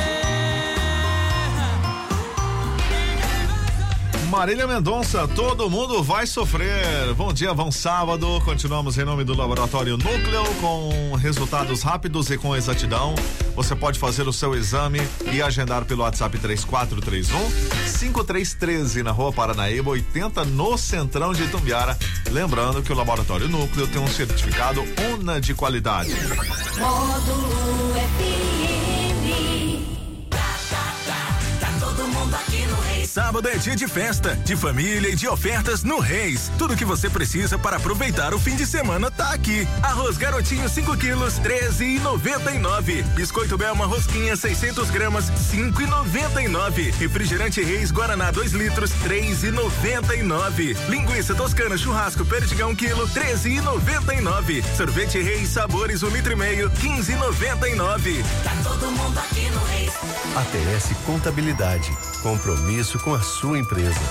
Marília Mendonça, todo mundo vai sofrer. Bom dia, bom sábado. Continuamos em nome do Laboratório Núcleo com resultados rápidos e com exatidão. Você pode fazer o seu exame e agendar pelo WhatsApp três quatro três um, cinco três um três na Rua Paranaíba oitenta, no Centrão de Itumbiara. Lembrando que o Laboratório Núcleo tem um certificado UNA de qualidade. Módulo F M. Tá, tá, tá, tá todo mundo aqui no Reis sábado é dia de festa, de família e de ofertas no Reis. Tudo que você precisa para aproveitar o fim de semana tá aqui. Arroz Garotinho cinco quilos, treze e noventa e nove. Biscoito Belma Rosquinha seiscentos gramas, cinco e noventa e nove. Refrigerante Reis Guaraná dois litros, três e noventa e nove. Linguiça Toscana Churrasco Perdigão quilo, treze e noventa e nove. Sorvete Reis Sabores um litro e meio, quinze e noventa e nove. Tá todo mundo aqui no Reis. A T S Contabilidade. Compromisso com a sua empresa.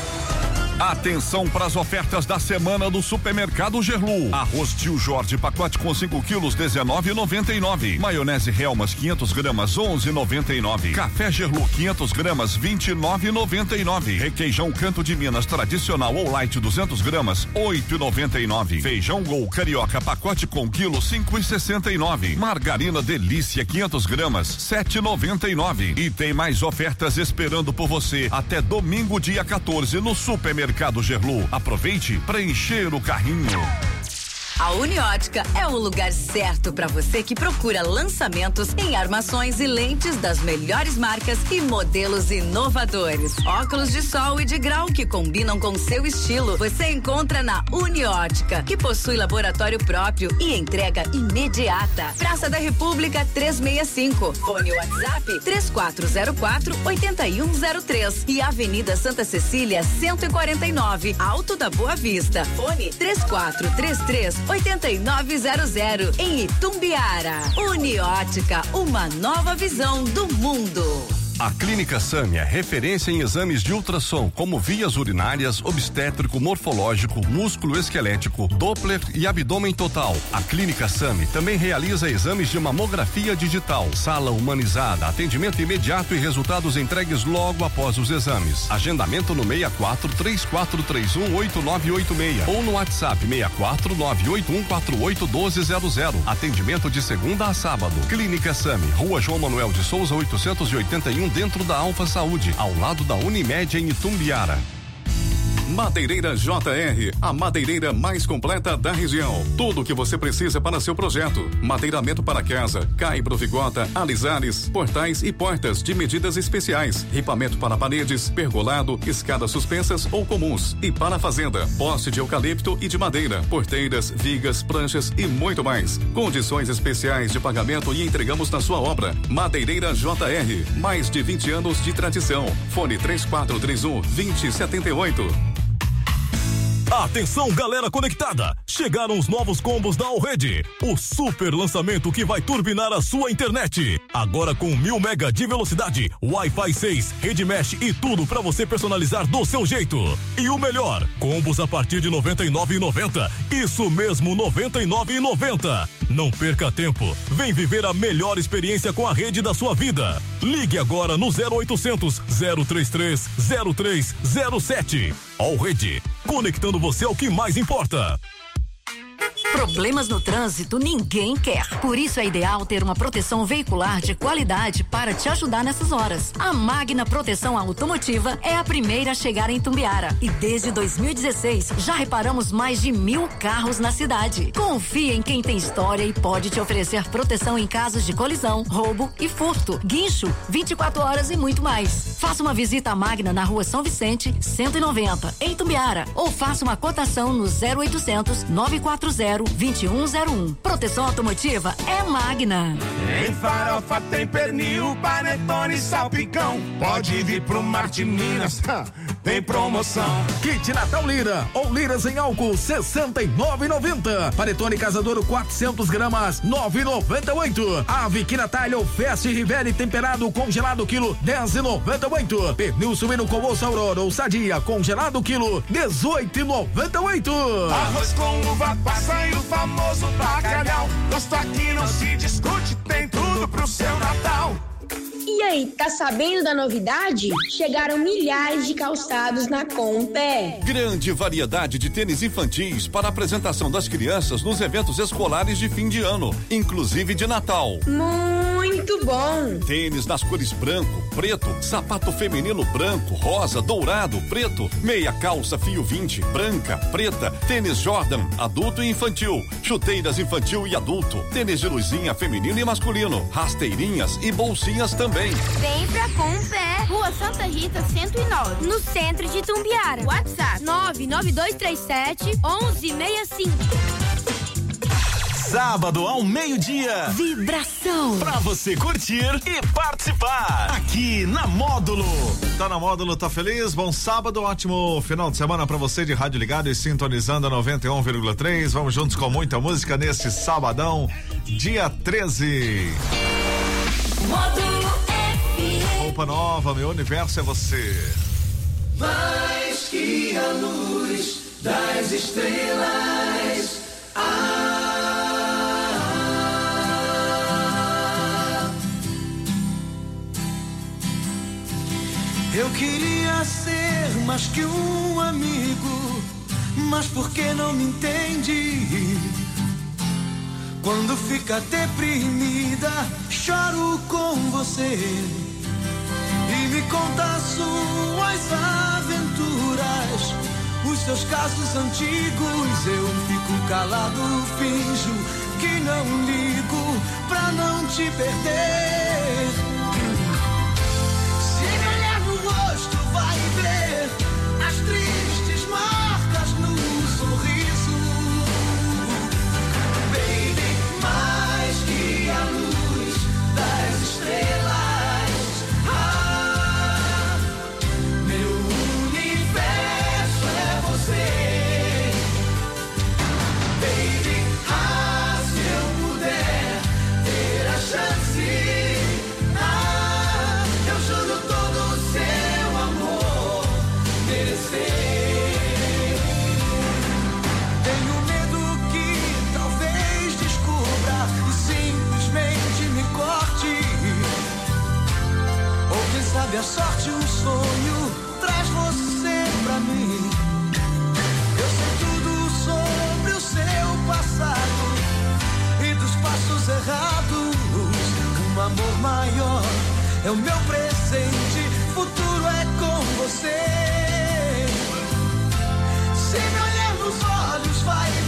Atenção para as ofertas da semana do Supermercado Gerlu. Arroz Tio Jorge, pacote com cinco quilos, dezenove e noventa e nove. Maionese Helmas, quinhentas gramas, onze e noventa e nove. Café Gerlu, quinhentas gramas, vinte e nove e noventa e nove. Requeijão Canto de Minas tradicional ou light, duzentas gramas, oito e noventa e nove. Feijão Gol Carioca, pacote com quilo, cinco e sessenta e nove. Margarina Delícia, quinhentas gramas, sete e noventa e nove. E tem mais ofertas esperando por você até domingo, dia quatorze, no Supermercado Mercado Gerlu. Aproveite para encher o carrinho. A Uniótica é o lugar certo para você que procura lançamentos em armações e lentes das melhores marcas e modelos inovadores. Óculos de sol e de grau que combinam com seu estilo. Você encontra na Uniótica, que possui laboratório próprio e entrega imediata. Praça da República trezentos e sessenta e cinco. Fone WhatsApp três quatro zero quatro, oito um zero três e Avenida Santa Cecília cento e quarenta e nove, Alto da Boa Vista. Fone três quatro três três, oito nove zero zero em Itumbiara. Uniótica, uma nova visão do mundo. A Clínica Sami é referência em exames de ultrassom, como vias urinárias, obstétrico, morfológico, músculo esquelético, Doppler e abdômen total. A Clínica Sami também realiza exames de mamografia digital, sala humanizada, atendimento imediato e resultados entregues logo após os exames. Agendamento no seis quatro três quatro três um oito nove oito seis ou no WhatsApp seis quatro nove oito um quatro oito um dois zero zero. Atendimento de segunda a sábado. Clínica Sami, Rua João Manuel de Souza, oitocentos e oitenta e um, dentro da Alfa Saúde, ao lado da Unimed em Itumbiara. Madeireira J R, a madeireira mais completa da região. Tudo o que você precisa para seu projeto. Madeiramento para casa, caibro, vigota, alisares, portais e portas de medidas especiais. Ripamento para paredes, pergolado, escadas suspensas ou comuns. E para a fazenda, poste de eucalipto e de madeira, porteiras, vigas, pranchas e muito mais. Condições especiais de pagamento e entregamos na sua obra. Madeireira J R, mais de vinte anos de tradição. Fone três quatro três um, dois zero sete oito. Atenção, galera conectada! Chegaram os novos combos da Allrede, o super lançamento que vai turbinar a sua internet. Agora com mil mega de velocidade, Wi-Fi seis, rede mesh e tudo para você personalizar do seu jeito. E o melhor, combos a partir de noventa e nove reais e noventa centavos. Isso mesmo, noventa e nove reais e noventa centavos. Não perca tempo, vem viver a melhor experiência com a rede da sua vida. Ligue agora no zero oitocentos, zero trinta e três, zero três zero sete. Allrede, conectando você ao que mais importa. Problemas no trânsito ninguém quer. Por isso é ideal ter uma proteção veicular de qualidade para te ajudar nessas horas. A Magna Proteção Automotiva é a primeira a chegar em Tumbiara e desde dois mil e dezesseis já reparamos mais de mil carros na cidade. Confie em quem tem história e pode te oferecer proteção em casos de colisão, roubo e furto, guincho, vinte e quatro horas e muito mais. Faça uma visita à Magna na Rua São Vicente, cento e noventa, em Tumbiara, ou faça uma cotação no zero oitocentos, nove quatro zero, vinte e um zero um. Proteção automotiva é Magna. Em farofa tem pernil, panetone e salpicão. Pode vir pro Marte Minas, tem promoção. Kit Natal Lira ou liras em álcool sessenta e nove reais e noventa centavos. Panetone Casadouro quatrocentas gramas, nove e noventa e oito. Ave Quinatalha ou Fest Rivelli temperado congelado quilo, dez e noventa e oito. Pernil suíno com osso Aurora ou Sadia congelado quilo, dezoito e noventa e oito. Arroz com uva passa e o famoso bacalhau. Gosto aqui não se discute, tem tudo pro seu Natal. E aí, tá sabendo da novidade? Chegaram milhares de calçados na Compé. Grande variedade de tênis infantis para a apresentação das crianças nos eventos escolares de fim de ano, inclusive de Natal. Muito muito bom. Tênis nas cores branco, preto, sapato feminino branco, rosa, dourado, preto, meia calça fio vinte, branca, preta, tênis Jordan, adulto e infantil, chuteiras infantil e adulto, tênis de luzinha feminino e masculino, rasteirinhas e bolsinhas também. Vem pra Compé, Rua Santa Rita cento e nove, no centro de Itumbiara. WhatsApp nove nove dois três sete um um seis cinco. Sábado ao meio-dia. Vibração. Pra você curtir e participar. Aqui na Módulo. Tá na Módulo, tá feliz? Bom sábado, ótimo final de semana pra você de rádio ligado e sintonizando a noventa e um vírgula três. Vamos juntos com muita música nesse sabadão, dia treze. Módulo F M. Roupa nova, meu universo é você. Mais que a luz das estrelas. Ah, eu queria ser mais que um amigo, mas por que não me entende? Quando fica deprimida, choro com você e me conta suas aventuras, os seus casos antigos. Eu fico calado, finjo que não ligo pra não te perder. Se me olhar no rosto vai ver as tristes marcas no sorriso. Baby, mais que a luz das estrelas. Ah, meu universo é você. Baby, ah, se eu puder ter a chance. Ah, eu juro todo o seu amor merecer. Tenho medo que talvez descubra e simplesmente me corte. Ou quem sabe a sorte, um sonho traz você pra mim. Eu sei tudo sobre o seu passado e dos passos errados. Um amor maior é o meu presente, futuro é com você. Se me olhar nos olhos vai